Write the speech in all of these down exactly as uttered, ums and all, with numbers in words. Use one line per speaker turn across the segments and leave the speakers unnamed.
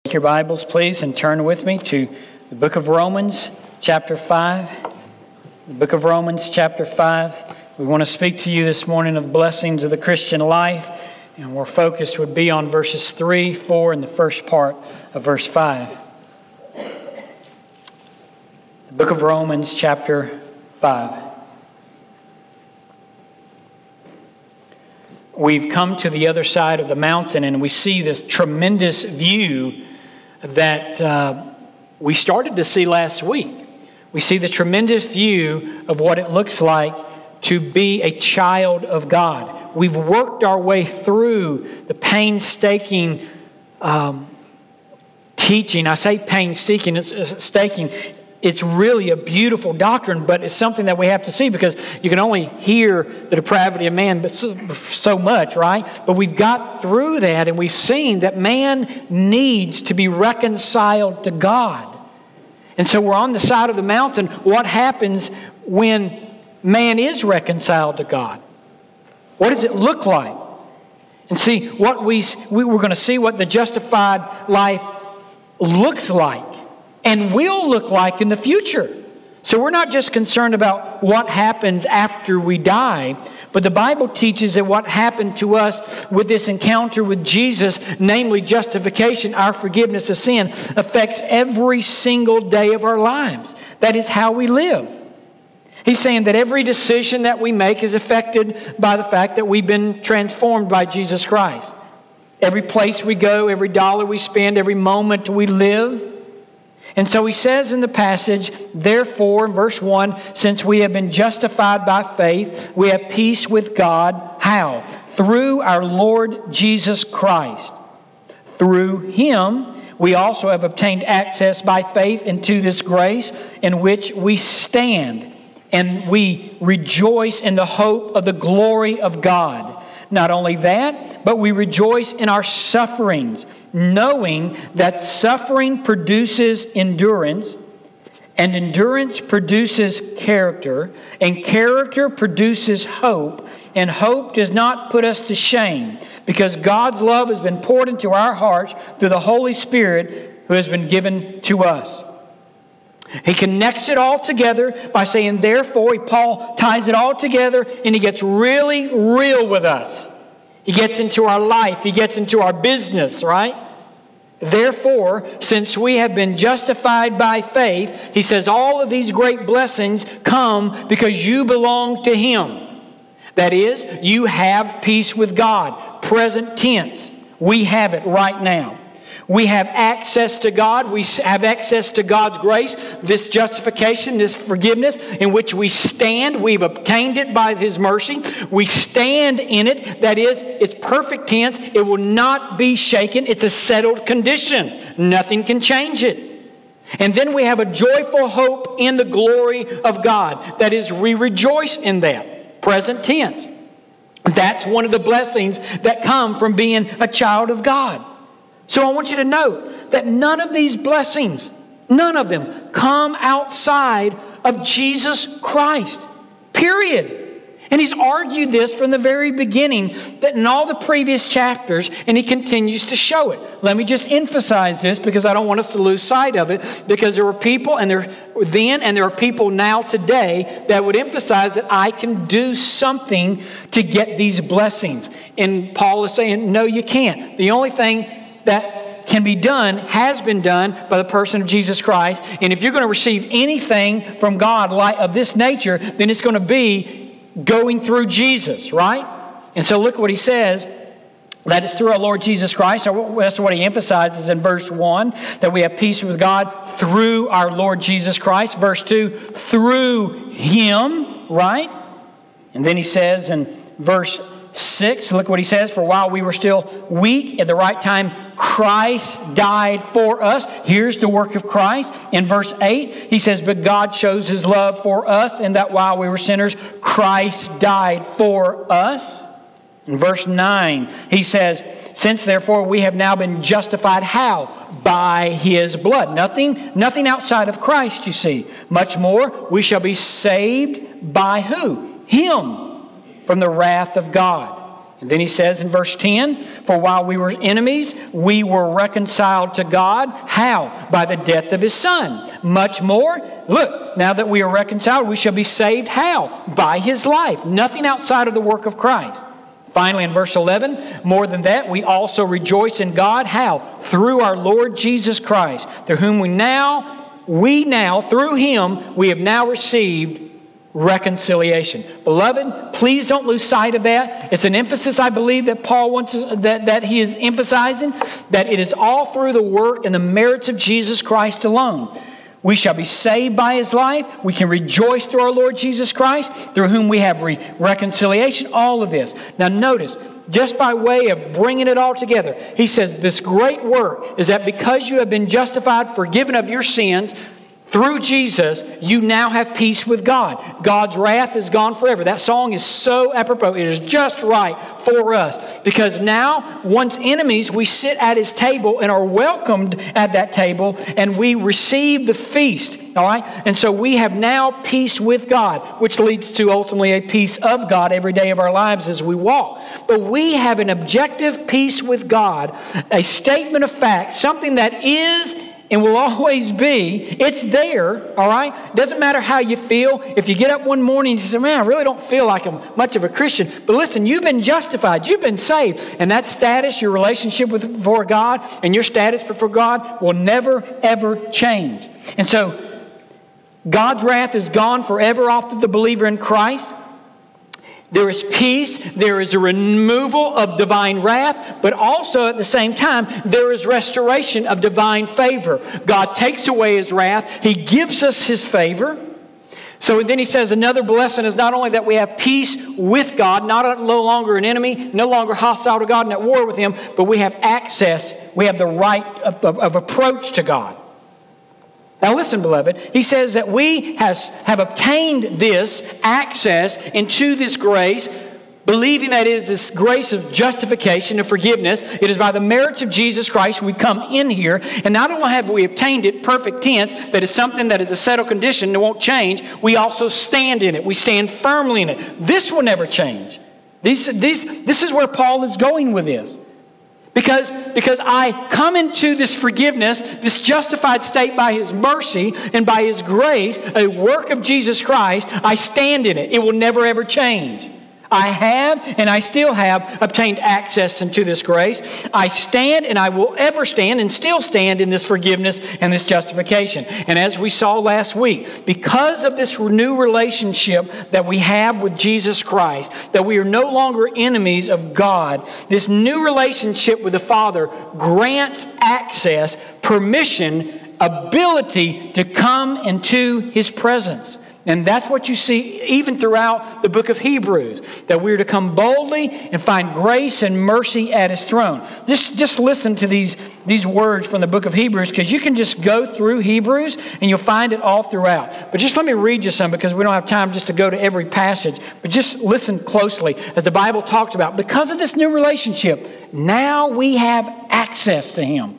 Take your Bibles, please, and turn with me to the book of Romans, chapter five. The book of Romans, chapter five. We want to speak to you this morning of blessings of the Christian life, and our focus would be on verses three, four, and the first part of verse five. The book of Romans, chapter five. We've come to the other side of the mountain, and we see this tremendous view that uh, we started to see last week. We see the tremendous view of what it looks like to be a child of God. We've worked our way through the painstaking um, teaching. I say painstaking, it's staking. It's really a beautiful doctrine, but it's something that we have to see because you can only hear the depravity of man but so, so much, right? But we've got through that, and we've seen that man needs to be reconciled to God. And so we're on the side of the mountain. What happens when man is reconciled to God? What does it look like? And see, what we, we we're going to see what the justified life looks like and will look like in the future. So we're not just concerned about what happens after we die, but the Bible teaches that what happened to us with this encounter with Jesus, namely justification, our forgiveness of sin, affects every single day of our lives. That is how we live. He's saying that every decision that we make is affected by the fact that we've been transformed by Jesus Christ. Every place we go, every dollar we spend, every moment we live. And so he says in the passage, therefore, in verse one, since we have been justified by faith, we have peace with God. How? Through our Lord Jesus Christ. Through Him, we also have obtained access by faith into this grace in which we stand. And we rejoice in the hope of the glory of God. Not only that, but we rejoice in our sufferings, knowing that suffering produces endurance, and endurance produces character, and character produces hope, and hope does not put us to shame, because God's love has been poured into our hearts through the Holy Spirit who has been given to us. He connects it all together by saying, therefore, Paul ties it all together, and he gets really real with us. He gets into our life. He gets into our business, right? Therefore, since we have been justified by faith, he says all of these great blessings come because you belong to Him. That is, you have peace with God. Present tense. We have it right now. We have access to God. We have access to God's grace, this justification, this forgiveness in which we stand. We've obtained it by His mercy. We stand in it. That is, it's perfect tense. It will not be shaken. It's a settled condition. Nothing can change it. And then we have a joyful hope in the glory of God. That is, we rejoice in that. Present tense. That's one of the blessings that come from being a child of God. So I want you to note that none of these blessings, none of them come outside of Jesus Christ. Period. And he's argued this from the very beginning, that in all the previous chapters, and he continues to show it. Let me just emphasize this because I don't want us to lose sight of it, because there were people and there then and there are people now today that would emphasize that I can do something to get these blessings. And Paul is saying, no, you can't. The only thing that can be done, has been done by the person of Jesus Christ. And if you're going to receive anything from God like of this nature, then it's going to be going through Jesus, right? And so look what he says, that it's through our Lord Jesus Christ. That's what he emphasizes in verse one, that we have peace with God through our Lord Jesus Christ. Verse two, through Him, right? And then he says in verse six, look what he says, for while we were still weak, at the right time, Christ died for us. Here's the work of Christ. In verse eight, he says, but God shows His love for us, in that while we were sinners, Christ died for us. In verse nine, he says, since therefore we have now been justified, how? By His blood. Nothing, nothing outside of Christ, you see. Much more, we shall be saved by who? Him. From the wrath of God. And then he says in verse ten, for while we were enemies, we were reconciled to God. How? By the death of his Son. Much more, look, now that we are reconciled, we shall be saved. How? By his life. Nothing outside of the work of Christ. Finally, in verse eleven, more than that, we also rejoice in God. How? Through our Lord Jesus Christ, through whom we now, we now, through him, we have now received reconciliation. Beloved, please don't lose sight of that. It's an emphasis, I believe, that Paul wants us, that, that he is emphasizing, that it is all through the work and the merits of Jesus Christ alone. We shall be saved by his life. We can rejoice through our Lord Jesus Christ, through whom we have re- reconciliation, all of this. Now notice, just by way of bringing it all together, he says this great work is that because you have been justified, forgiven of your sins, through Jesus, you now have peace with God. God's wrath is gone forever. That song is so apropos. It is just right for us. Because now, once enemies, we sit at his table and are welcomed at that table, and we receive the feast. All right? And so we have now peace with God, which leads to ultimately a peace of God every day of our lives as we walk. But we have an objective peace with God, a statement of fact, something that is and will always be. It's there, all right? Doesn't matter how you feel. If you get up one morning and you say, man, I really don't feel like I'm much of a Christian. But listen, you've been justified. You've been saved. And that status, your relationship with before God and your status before God will never, ever change. And so God's wrath is gone forever off of the believer in Christ. There is peace, there is a removal of divine wrath, but also at the same time, there is restoration of divine favor. God takes away his wrath, he gives us his favor. So then he says another blessing is not only that we have peace with God, not no longer an enemy, no longer hostile to God and at war with him, but we have access, we have the right of, of, of approach to God. Now listen, beloved, he says that we has, have obtained this access into this grace, believing that it is this grace of justification and forgiveness. It is by the merits of Jesus Christ we come in here. And not only have we obtained it, perfect tense, that is something that is a settled condition that won't change, we also stand in it. We stand firmly in it. This will never change. These, these, this is where Paul is going with this. Because, because I come into this forgiveness, this justified state by his mercy and by his grace, a work of Jesus Christ, I stand in it. It will never ever change. I have and I still have obtained access into this grace. I stand and I will ever stand and still stand in this forgiveness and this justification. And as we saw last week, because of this new relationship that we have with Jesus Christ, that we are no longer enemies of God, this new relationship with the Father grants access, permission, ability to come into his presence. And that's what you see even throughout the book of Hebrews, that we're to come boldly and find grace and mercy at his throne. Just, just listen to these, these words from the book of Hebrews, because you can just go through Hebrews and you'll find it all throughout. But just let me read you some, because we don't have time just to go to every passage. But just listen closely as the Bible talks about, because of this new relationship, now we have access to him.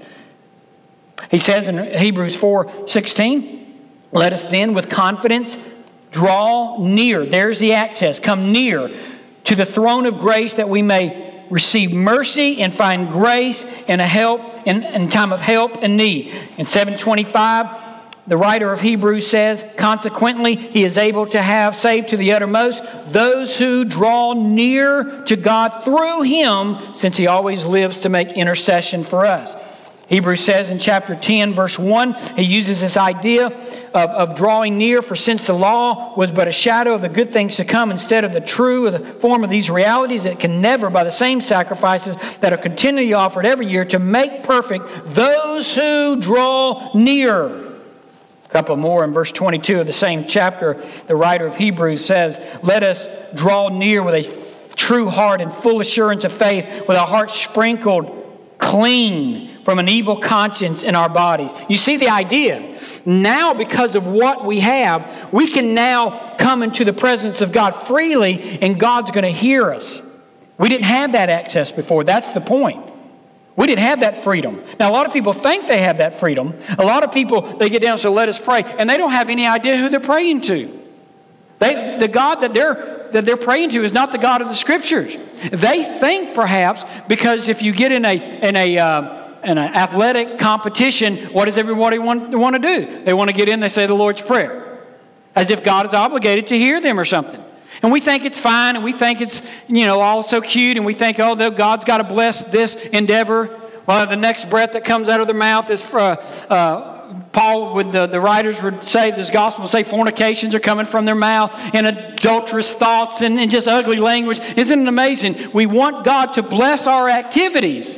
He says in Hebrews four sixteen, let us then with confidence draw near. There's the access. Come near to the throne of grace that we may receive mercy and find grace and a help in, in time of help and need. In seven twenty-five, the writer of Hebrews says, consequently, he is able to have saved to the uttermost those who draw near to God through him, since he always lives to make intercession for us. Hebrews says in chapter ten, verse one, he uses this idea of, of drawing near, for since the law was but a shadow of the good things to come instead of the true of the form of these realities, it can never, by the same sacrifices that are continually offered every year, to make perfect those who draw near. A couple more in verse twenty-two of the same chapter, the writer of Hebrews says, let us draw near with a true heart and full assurance of faith, with our hearts sprinkled clean from an evil conscience in our bodies. You see the idea? Now, because of what we have, we can now come into the presence of God freely, and God's going to hear us. We didn't have that access before. That's the point. We didn't have that freedom. Now, a lot of people think they have that freedom. A lot of people, they get down and say, let us pray, and they don't have any idea who they're praying to. They, the God that they're that they're praying to is not the God of the Scriptures. They think perhaps because if you get in a in a uh, in an athletic competition, what does everybody want, want to do? They want to get in, they say the Lord's Prayer, as if God is obligated to hear them or something. And we think it's fine, and we think it's, you know, all so cute, and we think, oh, God's got to bless this endeavor. Well, the next breath that comes out of their mouth is, for, uh, uh, Paul, with the, the writers would say, this gospel would say, fornications are coming from their mouth, and adulterous thoughts, and, and just ugly language. Isn't it amazing? We want God to bless our activities,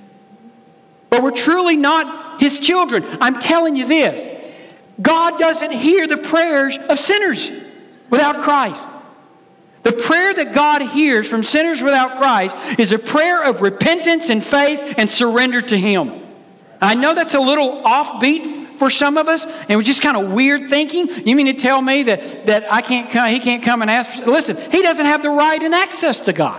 but we're truly not His children. I'm telling you this. God doesn't hear the prayers of sinners without Christ. The prayer that God hears from sinners without Christ is a prayer of repentance and faith and surrender to Him. I know that's a little offbeat for some of us, and it was just kind of weird thinking. You mean to tell me that, that I can't come, He can't come and ask for... Listen, He doesn't have the right and access to God.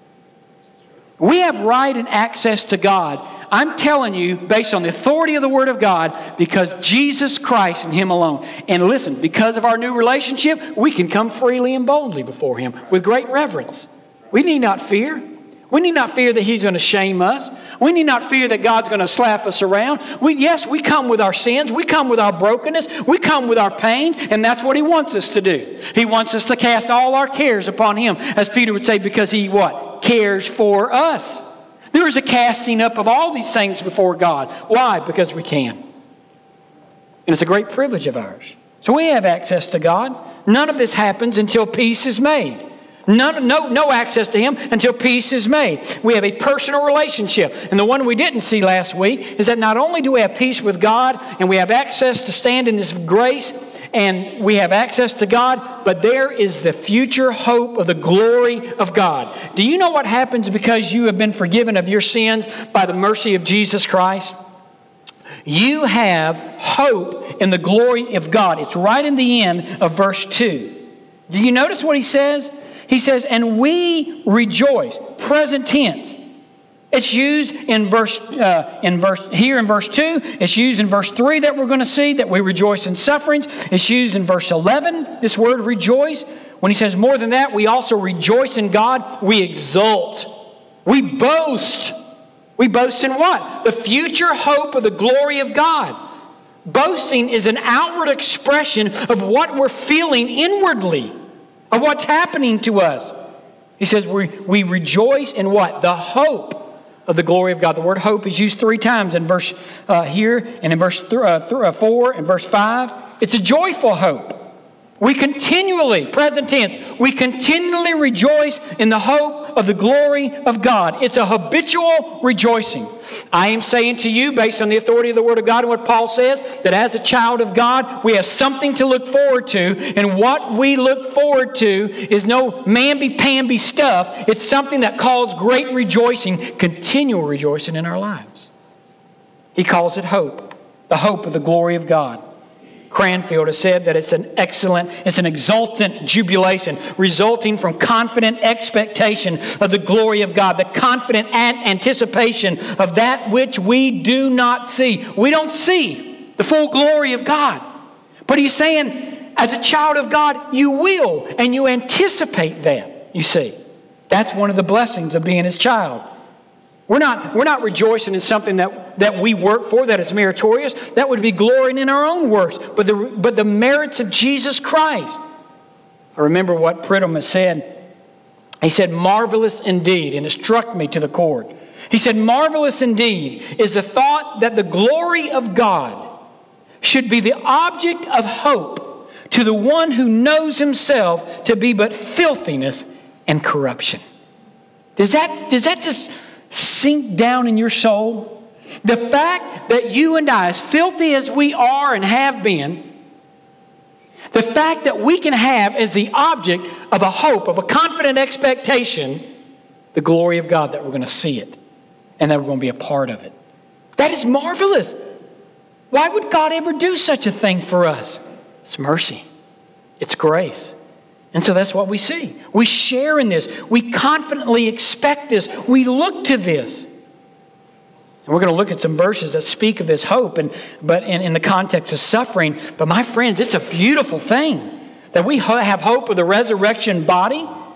We have right and access to God. I'm telling you, based on the authority of the Word of God, because Jesus Christ and Him alone. And listen, because of our new relationship, we can come freely and boldly before Him with great reverence. We need not fear. We need not fear that He's going to shame us. We need not fear that God's going to slap us around. We, yes, we come with our sins. We come with our brokenness. We come with our pain, and that's what He wants us to do. He wants us to cast all our cares upon Him, as Peter would say, because He, what? Cares for us. There is a casting up of all these things before God. Why? Because we can. And it's a great privilege of ours. So we have access to God. None of this happens until peace is made. None, no, no access to Him until peace is made. We have a personal relationship. And the one we didn't see last week is that not only do we have peace with God and we have access to stand in this grace and we have access to God, but there is the future hope of the glory of God. Do you know what happens because you have been forgiven of your sins by the mercy of Jesus Christ? You have hope in the glory of God. It's right in the end of verse two. Do you notice what he says? He says, and we rejoice, present tense. It's used in verse uh, in verse here in verse two. It's used in verse three that we're going to see, that we rejoice in sufferings. It's used in verse eleven, this word rejoice. When he says more than that, we also rejoice in God. We exult. We boast. We boast in what? The future hope of the glory of God. Boasting is an outward expression of what we're feeling inwardly, of what's happening to us. He says we, we rejoice in what? The hope of the glory of God. The word hope is used three times in verse uh, here and in verse th- uh, th- uh, four and verse five. It's a joyful hope. We continually, present tense, we continually rejoice in the hope of the glory of God. It's a habitual rejoicing. I am saying to you, based on the authority of the Word of God and what Paul says, that as a child of God, we have something to look forward to. And what we look forward to is no mamby-pamby stuff. It's something that calls great rejoicing, continual rejoicing in our lives. He calls it hope, the hope of the glory of God. Cranfield has said that it's an excellent, it's an exultant jubilation resulting from confident expectation of the glory of God, the confident anticipation of that which we do not see. We don't see the full glory of God. But he's saying, as a child of God, you will, and you anticipate that, you see. That's one of the blessings of being His child. We're not, we're not rejoicing in something that, that we work for, that is meritorious. That would be glorying in our own works. But the, but the merits of Jesus Christ. I remember what Pridham has said. He said, marvelous indeed, and it struck me to the core. He said, marvelous indeed is the thought that the glory of God should be the object of hope to the one who knows himself to be but filthiness and corruption. Does that, does that just sink down in your soul? The fact that you and I, as filthy as we are and have been, the fact that we can have as the object of a hope, of a confident expectation, the glory of God, that we're going to see it and that we're going to be a part of it. That is marvelous. Why would God ever do such a thing for us? It's mercy. It's grace. And so that's what we see. We share in this. We confidently expect this. We look to this. And we're going to look at some verses that speak of this hope, and but in, in the context of suffering. But my friends, it's a beautiful thing that we have hope of the resurrection body.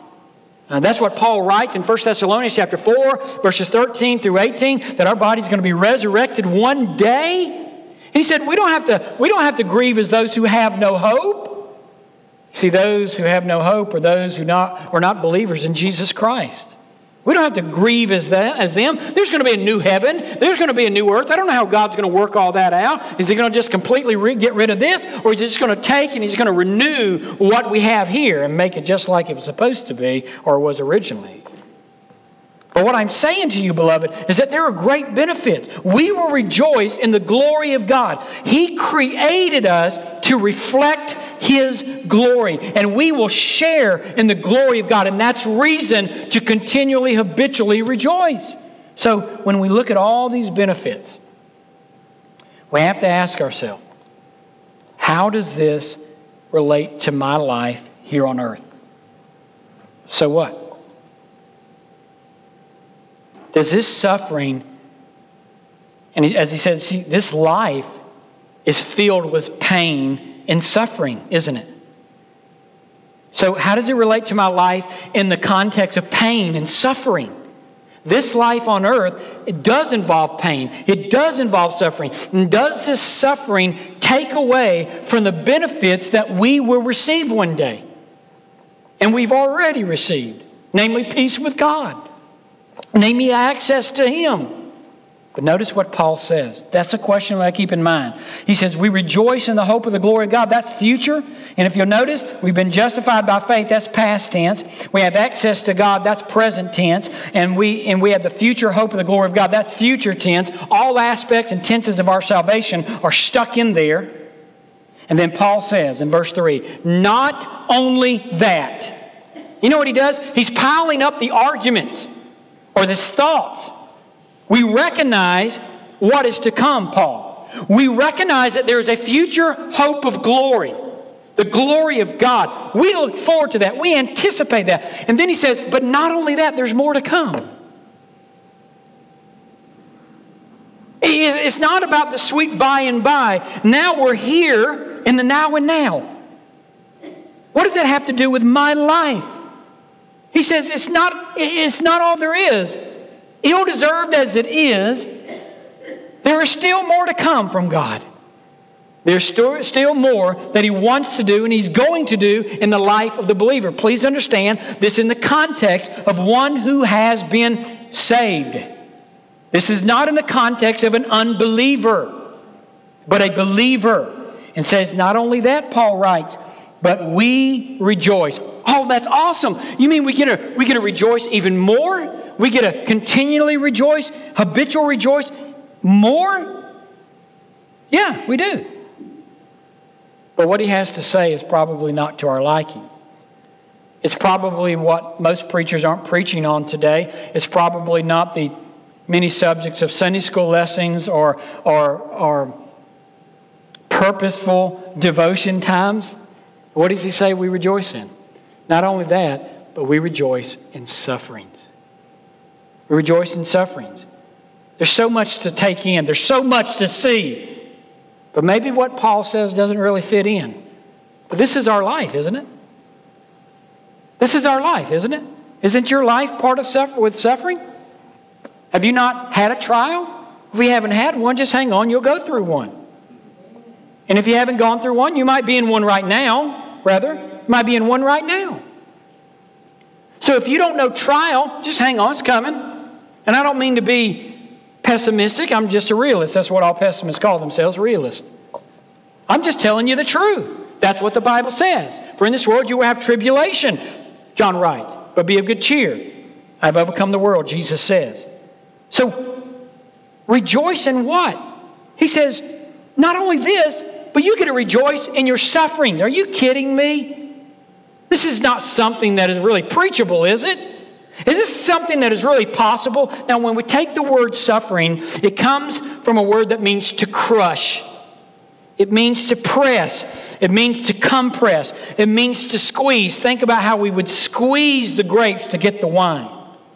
Uh, that's what Paul writes in First Thessalonians chapter four, verses thirteen through eighteen, that our body's going to be resurrected one day. He said we don't have to, we don't have to grieve as those who have no hope. See, those who have no hope are those who not, are not believers in Jesus Christ. We don't have to grieve as, that, as them. There's going to be a new heaven. There's going to be a new earth. I don't know how God's going to work all that out. Is He going to just completely re- get rid of this? Or is He just going to take and He's going to renew what we have here and make it just like it was supposed to be or was originally? But what I'm saying to you, beloved, is that there are great benefits. We will rejoice in the glory of God. He created us to reflect His glory, and we will share in the glory of God, and that's reason to continually, habitually rejoice. So when we look at all these benefits, we have to ask ourselves, how does this relate to my life here on earth? So what? Does this suffering, and as he says, see, this life is filled with pain and suffering, isn't it? So how does it relate to my life in the context of pain and suffering? This life on earth, it does involve pain. It does involve suffering. And does this suffering take away from the benefits that we will receive one day? And we've already received, namely peace with God. Namely, access to Him. But notice what Paul says. That's a question that I keep in mind. He says, we rejoice in the hope of the glory of God. That's future. And if you'll notice, we've been justified by faith. That's past tense. We have access to God. That's present tense. And we, and we have the future hope of the glory of God. That's future tense. All aspects and tenses of our salvation are stuck in there. And then Paul says in verse three, not only that. You know what he does? He's piling up the arguments. Or this thoughts. We recognize what is to come, Paul. We recognize that there is a future hope of glory. The glory of God. We look forward to that. We anticipate that. And then he says, but not only that, there's more to come. It's not about the sweet by and by. Now we're here in the now and now. What does that have to do with my life? He says it's not, it's not all there is. Ill-deserved as it is, there is still more to come from God. There's still more that He wants to do and He's going to do in the life of the believer. Please understand this in the context of one who has been saved. This is not in the context of an unbeliever, but a believer. And says not only that, Paul writes, but we rejoice. Oh, that's awesome. You mean we get to we get to rejoice even more? We get to continually rejoice, habitual rejoice more? Yeah, we do. But what he has to say is probably not to our liking. It's probably what most preachers aren't preaching on today. It's probably not the many subjects of Sunday school lessons or or, or purposeful devotion times. What does he say we rejoice in? Not only that, but we rejoice in sufferings. We rejoice in sufferings. There's so much to take in. There's so much to see. But maybe what Paul says doesn't really fit in. But this is our life, isn't it? This is our life, isn't it? Isn't your life part of suffer with suffering? Have you not had a trial? If you haven't had one, just hang on. You'll go through one. And if you haven't gone through one, you might be in one right now. Rather, you might be in one right now. So if you don't know trial, just hang on, it's coming. And I don't mean to be pessimistic. I'm just a realist. That's what all pessimists call themselves, realists. I'm just telling you the truth. That's what the Bible says. For in this world you will have tribulation, John writes, but be of good cheer. I have overcome the world, Jesus says. So rejoice in what? He says, not only this, but you get to rejoice in your suffering. Are you kidding me? This is not something that is really preachable, is it? Is this something that is really possible? Now, when we take the word suffering, it comes from a word that means to crush. It means to press. It means to compress. It means to squeeze. Think about how we would squeeze the grapes to get the wine.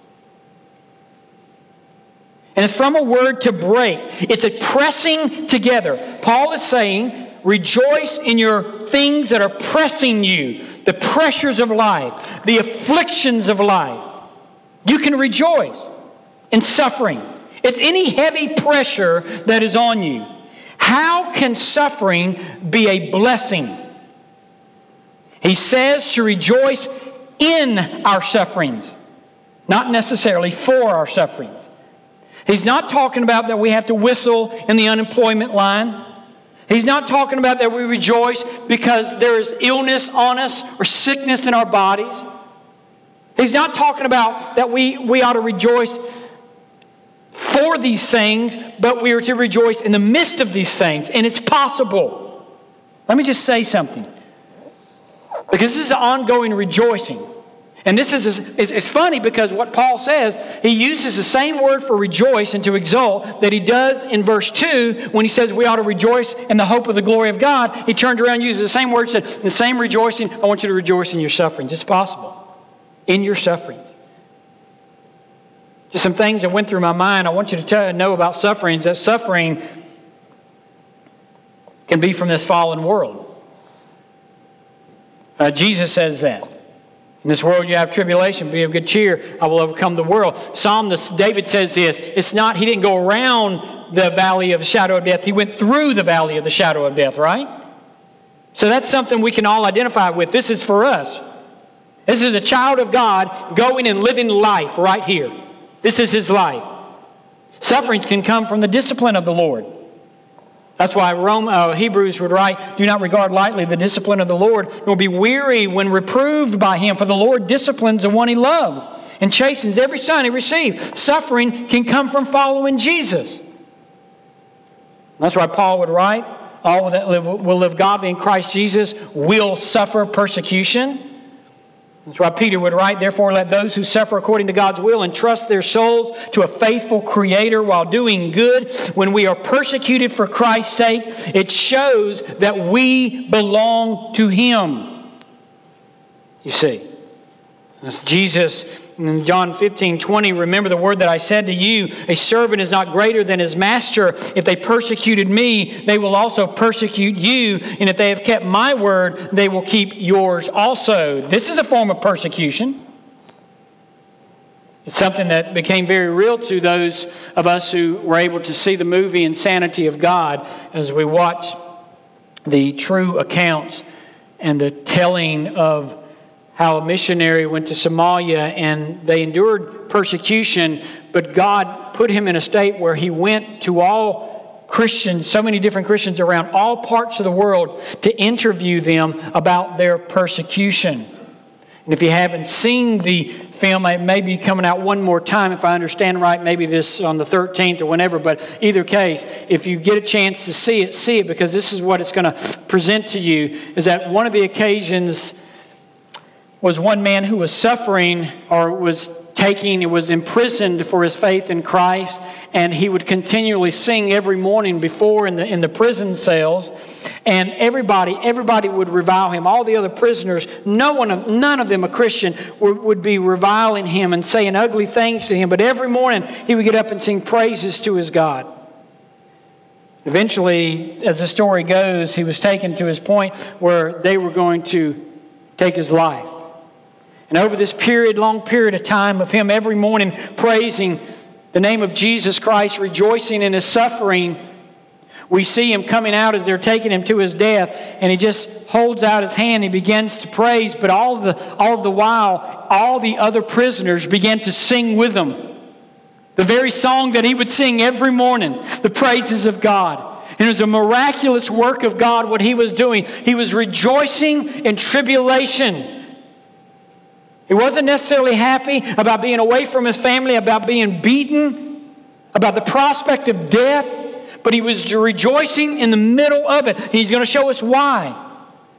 And it's from a word to break. It's a pressing together. Paul is saying, rejoice in your things that are pressing you. the pressures of life, the afflictions of life. You can rejoice in suffering. It's any heavy pressure that is on you. How can suffering be a blessing? He says to rejoice in our sufferings, not necessarily for our sufferings. He's not talking about that we have to whistle in the unemployment line. He's not talking about that we rejoice because there is illness on us or sickness in our bodies. He's not talking about that we, we ought to rejoice for these things, but we are to rejoice in the midst of these things. And it's possible. Let me just say something. Because this is an ongoing rejoicing. And this is, it's funny because what Paul says, he uses the same word for rejoice and to exult that he does in verse two when he says we ought to rejoice in the hope of the glory of God. He turns around and uses the same word, said, the same rejoicing, I want you to rejoice in your sufferings. It's possible. In your sufferings. Just some things that went through my mind. I want you to tell, know about sufferings. That suffering can be from this fallen world. Uh, Jesus says that. In this world you have tribulation, be of good cheer, I will overcome the world. Psalmist David says this, it's not, he didn't go around the valley of the shadow of death, he went through the valley of the shadow of death, right? So that's something we can all identify with. This is for us. This is a child of God going and living life right here. This is his life. Sufferings can come from the discipline of the Lord. That's why Rome, uh, Hebrews would write, do not regard lightly the discipline of the Lord, nor be weary when reproved by him, for the Lord disciplines the one he loves and chastens every son he receives. Suffering can come from following Jesus. That's why Paul would write, all that live, will live godly in Christ Jesus will suffer persecution. That's why Peter would write, therefore let those who suffer according to God's will entrust their souls to a faithful Creator while doing good. When we are persecuted for Christ's sake, it shows that we belong to Him. You see, that's Jesus in John fifteen twenty, remember the word that I said to you, a servant is not greater than his master. If they persecuted me, they will also persecute you. And if they have kept my word, they will keep yours also. This is a form of persecution. It's something that became very real to those of us who were able to see the movie Insanity of God as we watch the true accounts and the telling of how a missionary went to Somalia and they endured persecution, but God put him in a state where he went to all Christians, so many different Christians around all parts of the world to interview them about their persecution. And if you haven't seen the film, it may be coming out one more time, if I understand right, maybe this on the thirteenth or whenever, but either case, if you get a chance to see it, see it, because this is what it's going to present to you, is that one of the occasions was one man who was suffering or was taking, was imprisoned for his faith in Christ, and he would continually sing every morning before in the in the prison cells, and everybody everybody would revile him. All the other prisoners, no one of none of them a Christian would, would be reviling him and saying ugly things to him. But every morning he would get up and sing praises to his God. Eventually, as the story goes, he was taken to his point where they were going to take his life. And over this period, long period of time of him every morning praising the name of Jesus Christ, rejoicing in his suffering, we see him coming out as they're taking him to his death, and he just holds out his hand, he begins to praise, but all of the, all of the while, all the other prisoners began to sing with him. The very song that he would sing every morning, the praises of God. And it was a miraculous work of God, what he was doing. He was rejoicing in tribulation. He wasn't necessarily happy about being away from his family, about being beaten, about the prospect of death, but he was rejoicing in the middle of it. He's going to show us why.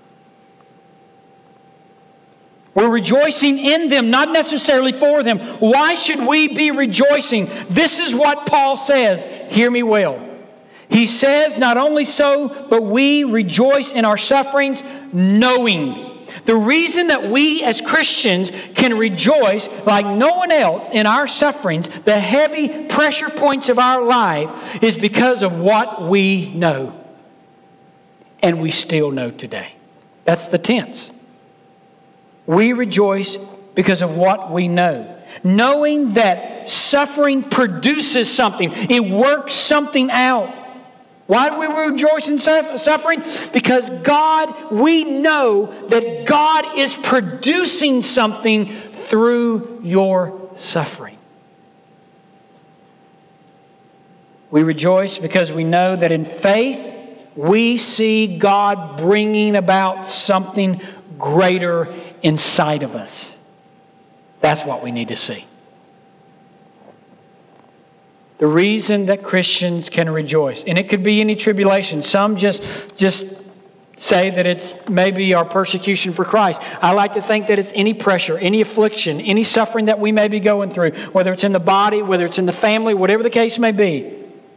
We're rejoicing in them, not necessarily for them. Why should we be rejoicing? This is what Paul says. Hear me well. He says, not only so, but we rejoice in our sufferings, knowing. The reason that we as Christians can rejoice like no one else in our sufferings, the heavy pressure points of our life, is because of what we know. And we still know today. That's the tense. We rejoice because of what we know. Knowing that suffering produces something. It works something out. Why do we rejoice in suffering? Because God, we know that God is producing something through your suffering. We rejoice because we know that in faith, we see God bringing about something greater inside of us. That's what we need to see. The reason that Christians can rejoice, and it could be any tribulation. Some just, just say that it's maybe our persecution for Christ. I like to think that it's any pressure, any affliction, any suffering that we may be going through, whether it's in the body, whether it's in the family, whatever the case may be.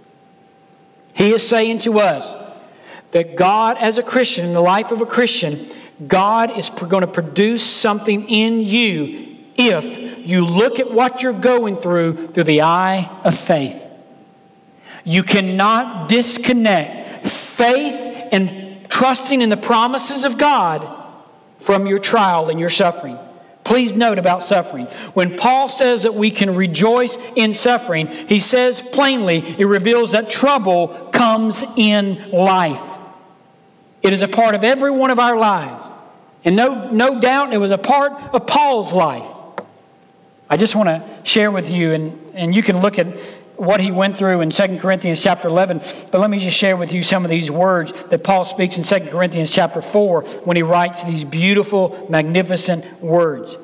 He is saying to us that God, as a Christian, in the life of a Christian, God is going to produce something in you if you look at what you're going through through the eye of faith. You cannot disconnect faith and trusting in the promises of God from your trial and your suffering. Please note about suffering. When Paul says that we can rejoice in suffering, he says plainly, it reveals that trouble comes in life. It is a part of every one of our lives. And no, no doubt it was a part of Paul's life. I just want to share with you, and, and you can look at what he went through in Second Corinthians chapter eleven, but let me just share with you some of these words that Paul speaks in Second Corinthians chapter four when he writes these beautiful, magnificent words.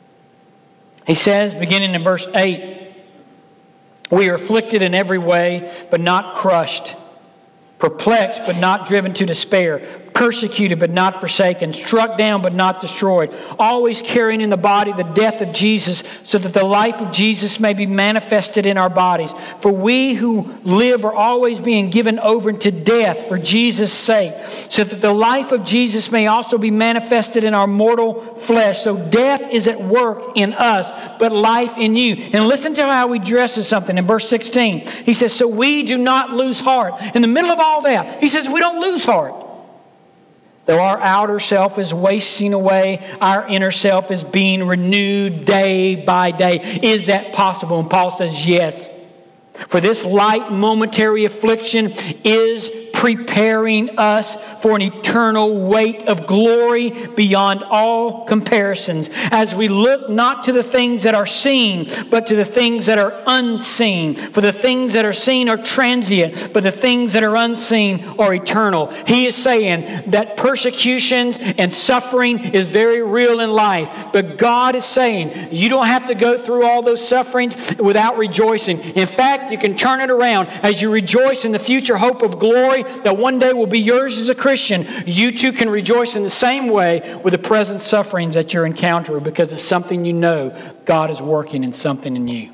He says, beginning in verse eight, "We are afflicted in every way, but not crushed. Perplexed, but not driven to despair. Persecuted, but not forsaken. Struck down, but not destroyed. Always carrying in the body the death of Jesus, so that the life of Jesus may be manifested in our bodies. For we who live are always being given over to death for Jesus' sake, so that the life of Jesus may also be manifested in our mortal flesh. So death is at work in us, but life in you." And listen to how he addresses something in verse sixteen. He says, "So we do not lose heart." In the middle of all that, he says, we don't lose heart. "Though our outer self is wasting away, our inner self is being renewed day by day." Is that possible? And Paul says, yes. "For this light momentary affliction is preparing us for an eternal weight of glory beyond all comparisons, as we look not to the things that are seen, but to the things that are unseen. For the things that are seen are transient, but the things that are unseen are eternal." He is saying that persecutions and suffering is very real in life. But God is saying you don't have to go through all those sufferings without rejoicing. In fact, you can turn it around as you rejoice in the future hope of glory that one day will be yours as a Christian. You too can rejoice in the same way with the present sufferings that you're encountering, because it's something you know God is working in something in you.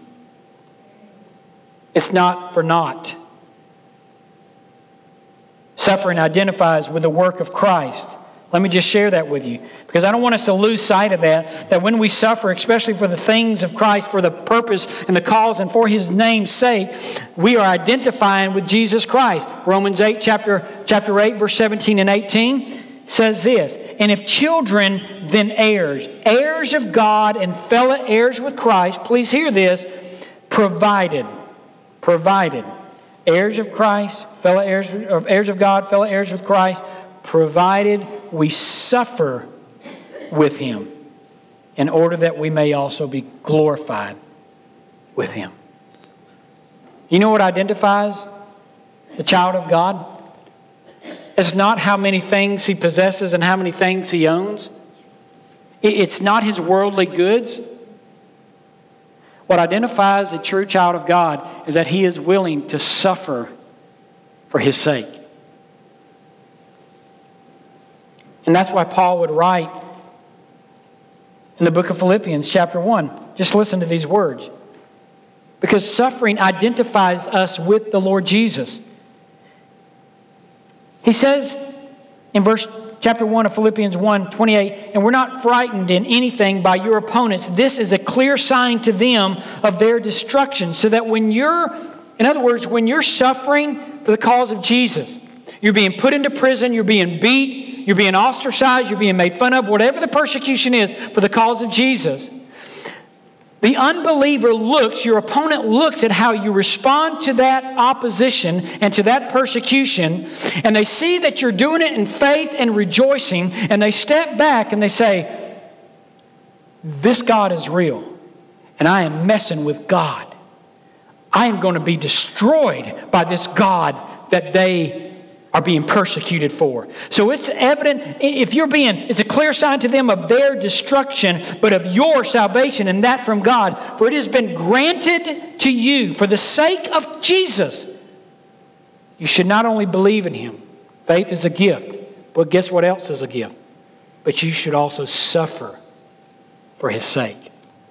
It's not for naught. Suffering identifies with the work of Christ. Let me just share that with you, because I don't want us to lose sight of that, that when we suffer, especially for the things of Christ, for the purpose and the cause and for His name's sake, we are identifying with Jesus Christ. Romans eight, chapter, chapter eight, verse seventeen and eighteen says this, "And if children, then heirs, heirs of God and fellow heirs with Christ," please hear this, provided, provided, heirs of Christ, fellow heirs of, heirs of God, fellow heirs with Christ, provided we suffer with Him, in order that we may also be glorified with Him. You know what identifies the child of God? It's not how many things he possesses and how many things he owns. It's not his worldly goods. What identifies a true child of God is that he is willing to suffer for His sake. And that's why Paul would write in the book of Philippians chapter one. Just listen to these words. Because suffering identifies us with the Lord Jesus. He says in verse chapter one of Philippians one, twenty-eight, "And we're not frightened in anything by your opponents. This is a clear sign to them of their destruction." So that when you're, in other words, when you're suffering for the cause of Jesus, you're being put into prison, you're being beat, you're being ostracized, you're being made fun of, whatever the persecution is for the cause of Jesus, the unbeliever looks, your opponent looks at how you respond to that opposition and to that persecution, and they see that you're doing it in faith and rejoicing, and they step back and they say, this God is real, and I am messing with God. I am going to be destroyed by this God that they are being persecuted for. So it's evident, if you're being, it's a clear sign to them of their destruction, but of your salvation, and that from God. For it has been granted to you for the sake of Jesus. You should not only believe in Him. Faith is a gift. But guess what else is a gift? But you should also suffer for His sake.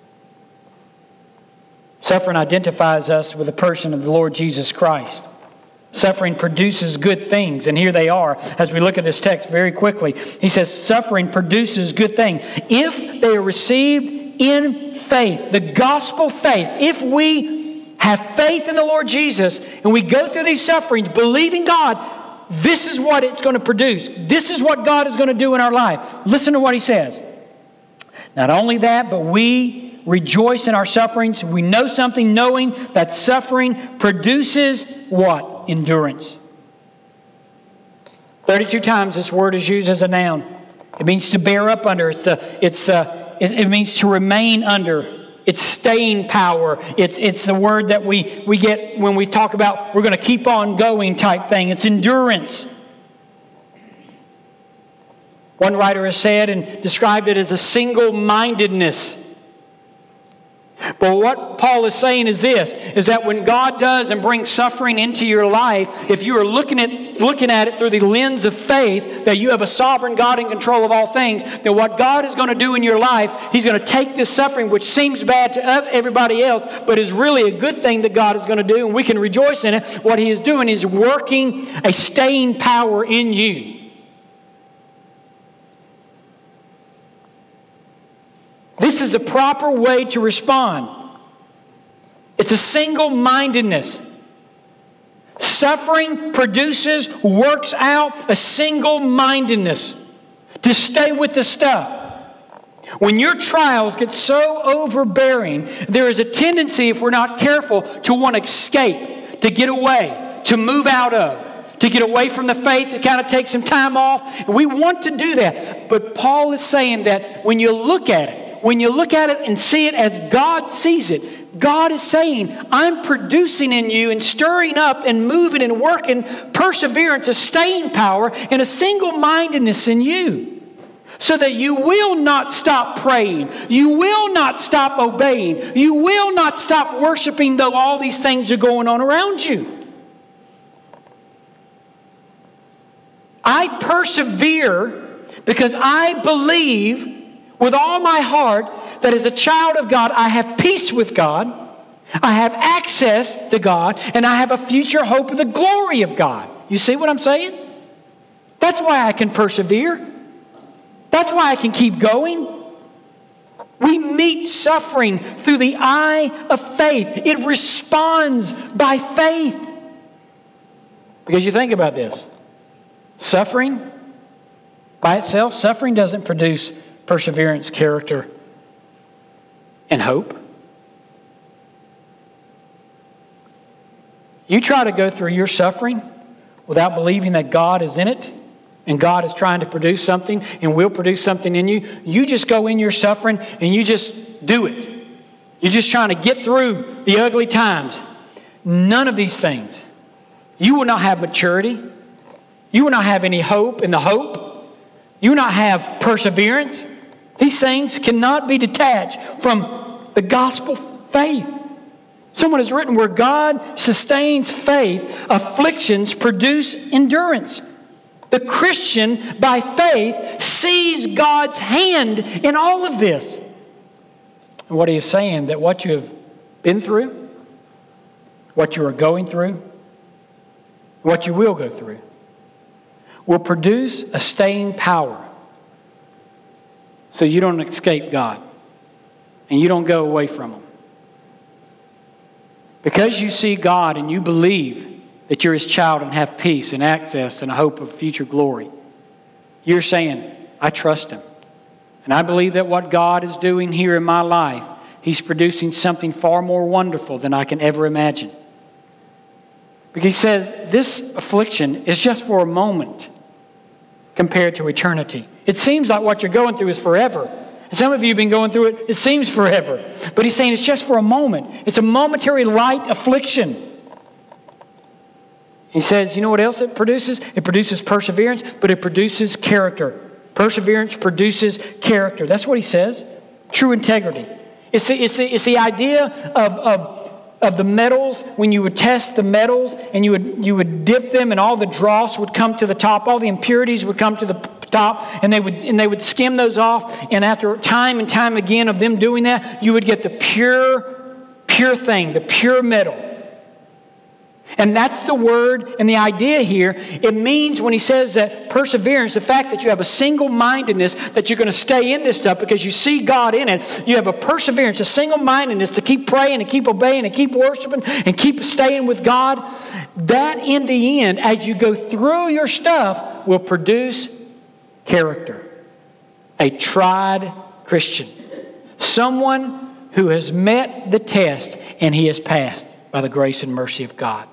Suffering identifies us with the person of the Lord Jesus Christ. Suffering produces good things, and here they are as we look at this text very quickly. He says, suffering produces good things if they are received in faith, the gospel faith. If we have faith in the Lord Jesus and we go through these sufferings, believing God, this is what it's going to produce. This is what God is going to do in our life. Listen to what He says. Not only that, but we rejoice in our sufferings. We know something, knowing that suffering produces what? Endurance. thirty-two times this word is used as a noun. It means to bear up under. It's the, it's the, it means to remain under. It's staying power. It's, it's the word that we, we get when we talk about we're going to keep on going type thing. It's endurance. One writer has said and described it as a single-mindedness. But what Paul is saying is this, is that when God does and brings suffering into your life, if you are looking at looking at it through the lens of faith, that you have a sovereign God in control of all things, then what God is going to do in your life, He's going to take this suffering, which seems bad to everybody else, but is really a good thing that God is going to do, and we can rejoice in it. What He is doing is working a staying power in you. This is the proper way to respond. It's a single-mindedness. Suffering produces, works out a single-mindedness to stay with the stuff. When your trials get so overbearing, there is a tendency, if we're not careful, to want to escape, to get away, to move out of, to get away from the faith, to kind of take some time off. And we want to do that. But Paul is saying that when you look at it, when you look at it and see it as God sees it, God is saying, I'm producing in you and stirring up and moving and working perseverance, a staying power, and a single-mindedness in you, so that you will not stop praying. You will not stop obeying. You will not stop worshiping, though all these things are going on around you. I persevere because I believe with all my heart that as a child of God, I have peace with God, I have access to God, and I have a future hope of the glory of God. You see what I'm saying? That's why I can persevere. That's why I can keep going. We meet suffering through the eye of faith. It responds by faith. Because you think about this. Suffering by itself, suffering doesn't produce perseverance, character, and hope. You try to go through your suffering without believing that God is in it and God is trying to produce something and will produce something in you. You just go in your suffering and you just do it. You're just trying to get through the ugly times. None of these things. You will not have maturity. You will not have any hope in the hope. You will not have perseverance. These things cannot be detached from the gospel faith. Someone has written, where God sustains faith, afflictions produce endurance. The Christian, by faith, sees God's hand in all of this. And what he is saying, that what you have been through, what you are going through, what you will go through, will produce a staying power. So you don't escape God. And you don't go away from Him. Because you see God and you believe that you're His child and have peace and access and a hope of future glory, you're saying, I trust Him. And I believe that what God is doing here in my life, He's producing something far more wonderful than I can ever imagine. Because He says this affliction is just for a moment compared to eternity. It seems like what you're going through is forever. And some of you have been going through it, it seems forever. But He's saying it's just for a moment. It's a momentary light affliction. He says, you know what else it produces? It produces perseverance, but it produces character. Perseverance produces character. That's what He says. True integrity. It's the, it's the, it's the idea of, of, of the metals, when you would test the metals and you would, you would dip them and all the dross would come to the top, all the impurities would come to the top, and they would and they would skim those off, and after time and time again of them doing that, you would get the pure, pure thing, the pure metal. And that's the word and the idea here. It means when He says that perseverance, the fact that you have a single-mindedness, that you're going to stay in this stuff because you see God in it. You have a perseverance, a single-mindedness to keep praying and keep obeying and keep worshiping and keep staying with God. That in the end, as you go through your stuff, will produce character. A tried Christian. Someone who has met the test and he has passed by the grace and mercy of God.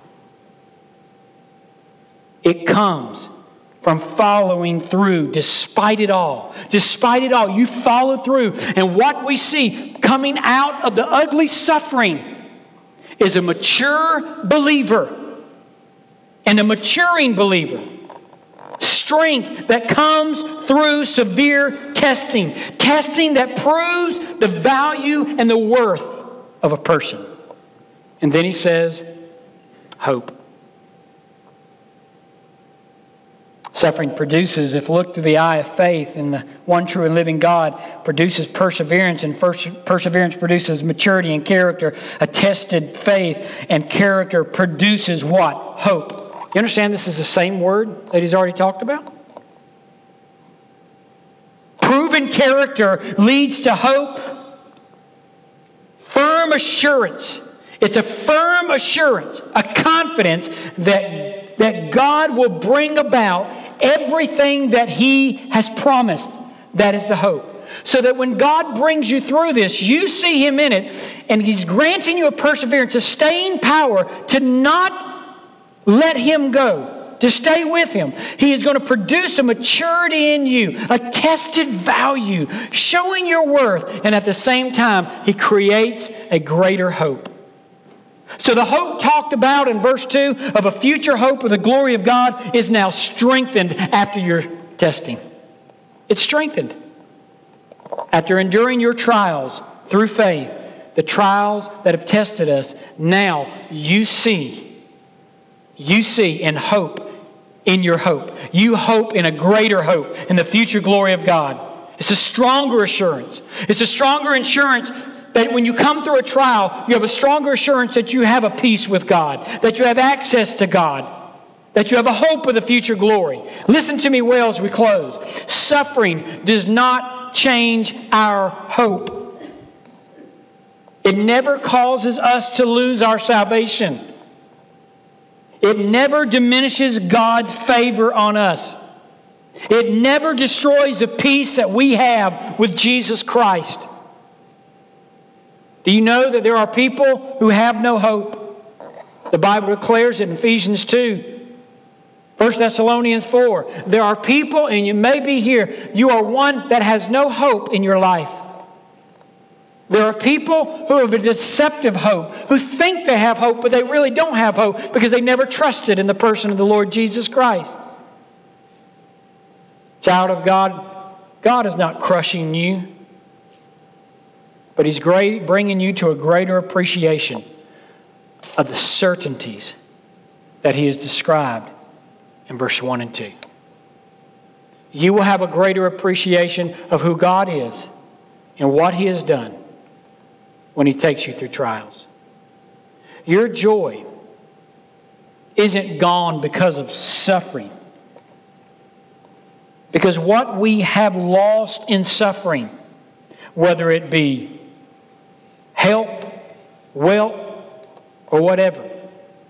It comes from following through despite it all. Despite it all, you follow through. And what we see coming out of the ugly suffering is a mature believer and a maturing believer. Strength that comes through severe testing. Testing that proves the value and the worth of a person. And then he says, hope. Suffering produces, if looked through the eye of faith in the one true and living God, produces perseverance, and perseverance produces maturity and character. A tested faith and character produces what? Hope. You understand this is the same word that he's already talked about? Proven character leads to hope. Firm assurance. It's a firm assurance, a confidence that, that God will bring about everything that He has promised. That is the hope. So that when God brings you through this, you see Him in it, and He's granting you a perseverance, a staying power to not let Him go, to stay with Him. He is going to produce a maturity in you, a tested value, showing your worth, and at the same time, He creates a greater hope. So the hope talked about in verse two of a future hope of the glory of God is now strengthened after your testing. It's strengthened. After enduring your trials through faith, the trials that have tested us, now you see, you see and hope in your hope. You hope in a greater hope in the future glory of God. It's a stronger assurance. It's a stronger assurance that when you come through a trial, you have a stronger assurance that you have a peace with God, that you have access to God, that you have a hope of the future glory. Listen to me well as we close. Suffering does not change our hope. It never causes us to lose our salvation. It never diminishes God's favor on us. It never destroys the peace that we have with Jesus Christ. Do you know that there are people who have no hope? The Bible declares it in Ephesians two. First Thessalonians four. There are people, and you may be here, you are one that has no hope in your life. There are people who have a deceptive hope, who think they have hope, but they really don't have hope because they never trusted in the person of the Lord Jesus Christ. Child of God, God is not crushing you, but He's great, bringing you to a greater appreciation of the certainties that He has described in verse one and two. You will have a greater appreciation of who God is and what He has done when He takes you through trials. Your joy isn't gone because of suffering. Because what we have lost in suffering, whether it be health, wealth, or whatever,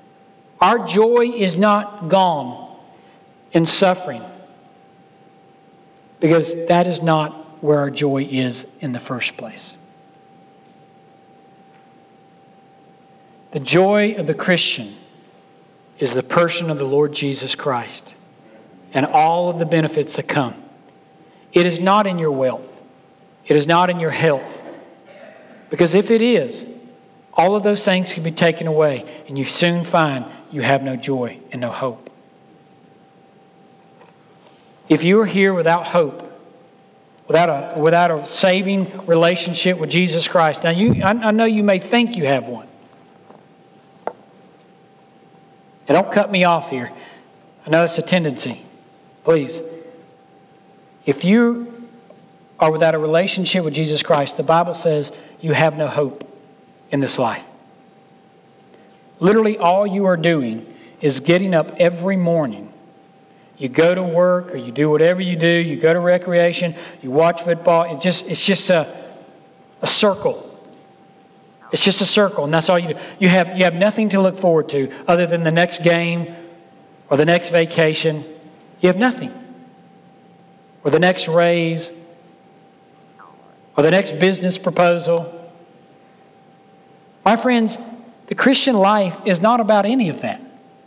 our joy is not gone in suffering. because that is not where our joy is in the first place. The joy of the Christian is the person of the Lord Jesus Christ and all of the benefits that come. It is not in your wealth. It is not in your health. Because if it is, all of those things can be taken away, and you soon find you have no joy and no hope. If you are here without hope, without a, without a saving relationship with Jesus Christ, now you, I, I know you may think you have one. And don't cut me off here. I know it's a tendency. Please. If you are without a relationship with Jesus Christ, the Bible says you have no hope in this life. Literally all you are doing is getting up every morning. You go to work or you do whatever you do. You go to recreation. You watch football. It just, it's just a, a circle. It's just a circle, and that's all you do. You have, you have nothing to look forward to other than the next game or the next vacation. You have nothing. Or the next raise or the next business proposal. My friends, the Christian life is not about any of that.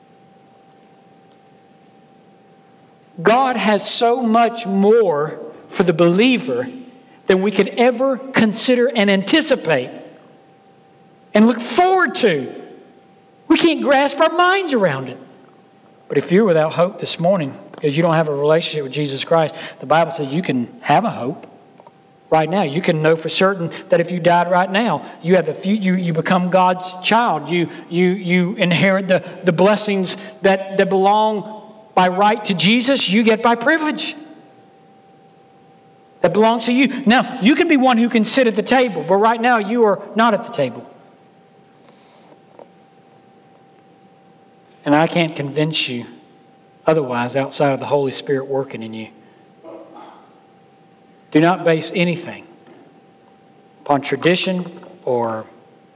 God has so much more for the believer than we could ever consider and anticipate and look forward to. We can't grasp our minds around it. But if you're without hope this morning because you don't have a relationship with Jesus Christ, the Bible says you can have a hope right now. You can know for certain that if you died right now, you have a few, you, you become God's child. You you you inherit the, the blessings that, that belong by right to Jesus, you get by privilege. That belongs to you. Now, you can be one who can sit at the table, but right now you are not at the table. And I can't convince you otherwise outside of the Holy Spirit working in you. Do not base anything upon tradition or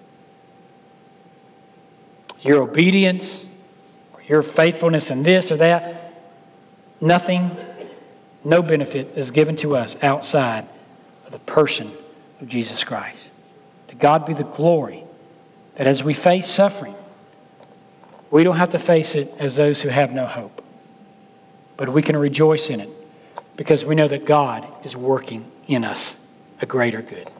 your obedience or your faithfulness in this or that. Nothing, no benefit is given to us outside of the person of Jesus Christ. To God be the glory that as we face suffering, we don't have to face it as those who have no hope. But we can rejoice in it because we know that God is working in us a greater good.